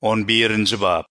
11. bab.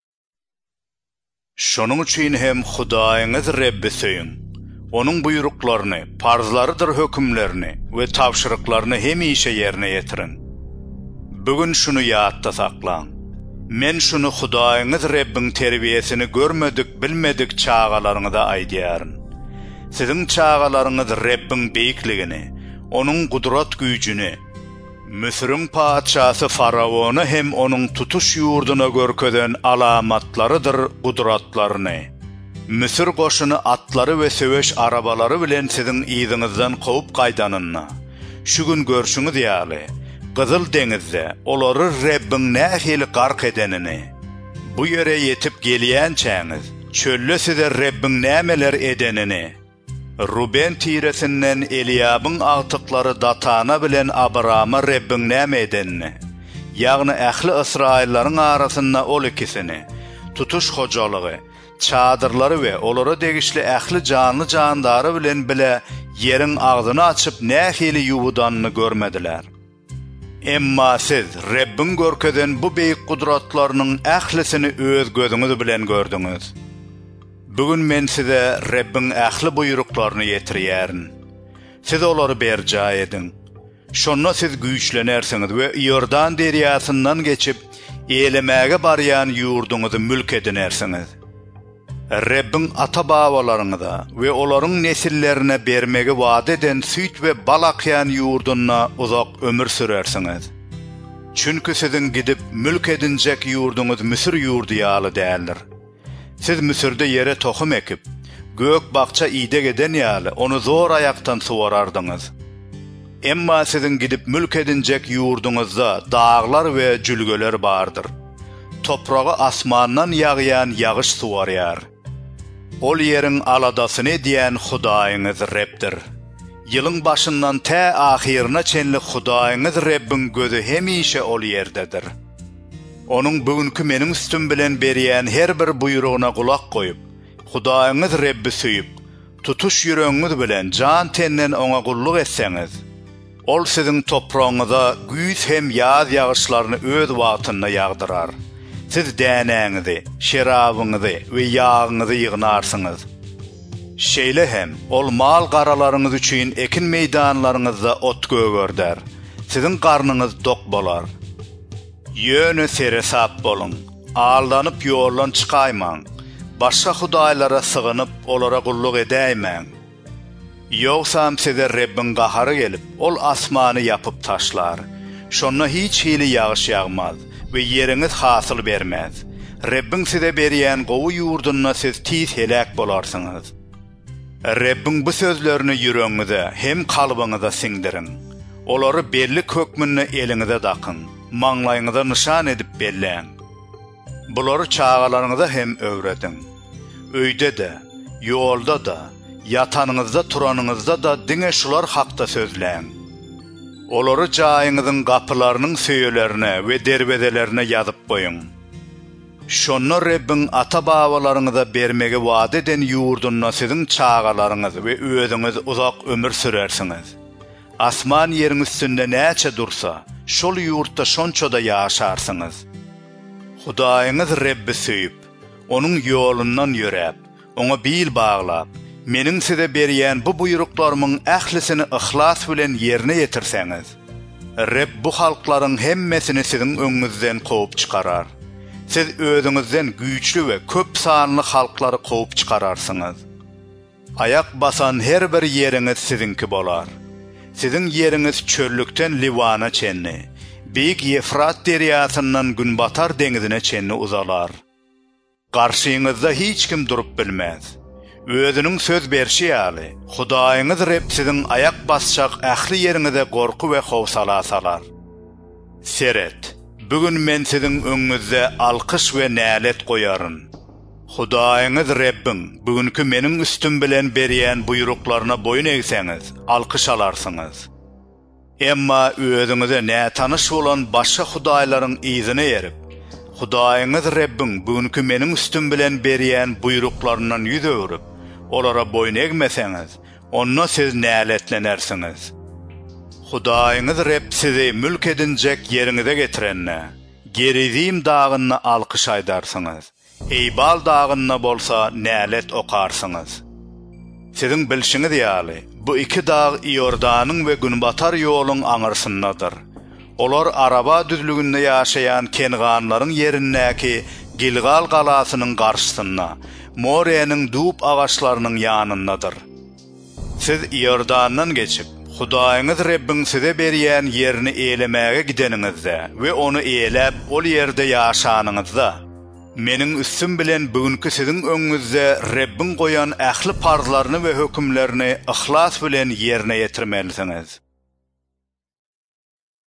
Şonun üçin hem Hudaýyňyz Rebbi söýün. Onun buyruklarını, parzlarıdır hökümlerini ve tavşyrıklaryny hemişe yerine yetirin. Bugün şunu ýatda saklan. Men şunu Hudaýyňyz Rebbiň terbiyesini görmedik, bilmedik çağalaryňyza aýdýaryn. Siziň çağalaryňyz Rebbiň beýikligini, onun gudrat güýjüni, Müsrün paçası Faravonu hem onun tutuş yurduna görkeden alamatlarıdır gudratlarını. Müsr goşuny atlary ve söweş arabalary bilen siziň iziňizden gowy gaýdanyna. Şu gün görşüňiz ýaly. Gyzyl deňizde olary Rebbiň nähili gark edenini. Bu ýere yetip gelýän çäňiz, çölle size Rebbiň nämeler edenini. Ruben tiresinden Eliab'ın ağtıkları Datana bilen Abraham'a Rebbiň näme edenini, ýagny ähli Israillaryň arasynda ol ikisini, tutuş hojalygy, çadırlary we olara degişli ähli canly jandary bilen bile ýeriň agzyny açyp nähili ýuwudanyny görmediler. Emma siz Rebbiň görkeden bu beýik gudratlarynyň ählisini öz gözüňiz bilen gördüňiz. Bugün men size Rebbiň ähli buyruklarını yetirýärin. Siz olary berja edin. Şonda siz güýçlenersiňiz we Ýordan derýasyndan geçip eýlemäge barýan ýurduňyzy mülk edinersiňiz. Rebbiň ata-babalaryňyza we olaryň nesillerine bermegi wada eden süýt we bal akýan ýurduna uzak ömür sürersiňiz. Çünki siziň gidip mülk edinjek ýurduňyz Müsir ýurdu ýaly däldir. Siz Müsirde yere tohum ekip, gök bakça ide geden ýaly onu zor ayaktan suwarardyňyz. Emma siziň gidip mülk edinjek ýurduňyzda dağlar we jülgeler bardyr. Topragy asmandan ýagýan ýagyş suwarýar. Ol ýeriň aladasyny diýen Hudaýyňyz Rebdir. Ýylyň başyndan tä ahirine çenli Hudaýyňyz Rebbiň gözü hemişe ol ýerdedir. Onun bugünkü menin üstüm bilen berýän her bir buyruguna kulak koyup, Hudaýyňyz Rebbi söýüp, tutuş ýüregiňiz bilen jan tenden oňa gulluk etseňiz, ol siziň topragyňyza güýs hem ýaz ýagyşlaryny öz wagtynda ýagdyrar. Siz däneňizi, şerabyňyzy we ýagyňyzy ýygnarsynız. Şeýle hem ol mal garalaryňyz üçin ekin meýdanlaryňyzda ot gögörder. Siziň garnyňyz dok bolar. Yönü seresap bolun, aldanyp ýoldan çykaýmaň, başga hudaýlara sygynyp olara gulluk edäýmäň. Ýogsam size Rebbiň gahary gelip, ol asmany ýapyp taşlar. Şonda hiç hili ýagyş ýagmaz we ýeriňiz hasyl bermez. Rebbiň size berýän gowy ýurduna siz tiz helak bolarsyňyz. Rebbiň bu sözlerini ýüregiňize hem kalbyňyza siňdirin. Olary belli hökmüni eliňize dakyn. Maňlaýyňyza nişan edip belläň. Bulary çağalaryňyza hem öwredin. Öýde de, ýolda da, ýatanyňyzda turanyňyzda da diňe şular hakda sözläň. Olary jaýyňyzyň gapylarynyň söýelerine we derbedelerine ýazyp goýun. Şonda Rebbiň ata-babalaryňyza bermegi wada eden ýurduna siziň çağalaryňyz we özüňiz uzak ömür sürersiňiz. Asman ýeriň üstünde näçe dursa, şol ýurtda şonçoda ýaşarsyňyz. Hudaýyňyz Rebbi söýüp, onuň ýolundan ýörep, oňa bil baglap, meniň size berýän bu buyruklarymyň ählisini ihlas bilen ýerine ýetirseňiz, Rebb bu halklaryň hemmesini siziň öňüňizden gowy çykarar. Siz özüňizden güýçli we köp sanly halklary gowy çykararsyňyz. Ayak basan her bir ýeriňiz siziňki bolar. Siziň ýeriňiz çöllükden Liwana çenli, Beýik Efrat derýasyndan Günbatar deňizine çenli uzalar. Garşyňyzda hiç kim durup bilmez. Özüniň söz berşi ýaly, Hudaýyňyz Rebb siziň ayak basjak ähli ýeriňize gorku we howsala salar. Seret, bugün men siziň öňüňizde alkyş we nälet goýaryn. Hudaýyňyz Rebbiň bugünkü meniň üstüm bilen berýän buyruklaryna boyun egseňiz, alkyş alarsyňyz. Emma özüňize nätanyş bolan başga hudaýlaryň izine ýerip, Hudaýyňyz Rebbiň bugünkü meniň üstüm bilen berýän buyruklarynyň ýüz öwrüp, olara boyun egmeseňiz, onda siz näletlenersiňiz. Hudaýyňyz Rebb sizi mülk edinjek ýeriňize getirenne, Gerizim dağını alkış aydarsınız. Eybal dağını bolsa nälet okarsınız. Sizin bilşiniz ýaly, bu iki dağ Iordanın ve Günbatar ýoluň aňyrsyndadyr. Olar araba düzlügünde ýaşaýan kenganlaryň yerindäki Gilgal galasynyň garşysynda, Moreýanyň dūp agaçlarynyň ýanyndadyr. Siz Iordandan geçip, Hudaýyňyz Rebbin size berýän ýerini eýlemäge gideningizde we onu eýlep, ol ýerde ýaşanyňyzda, meniň üstüm bilen bugünkü sizin öňüňizde Rebbin goýan ähli parzlaryny we hökümlerini ihlas bilen ýerine ýetirmelisiniz.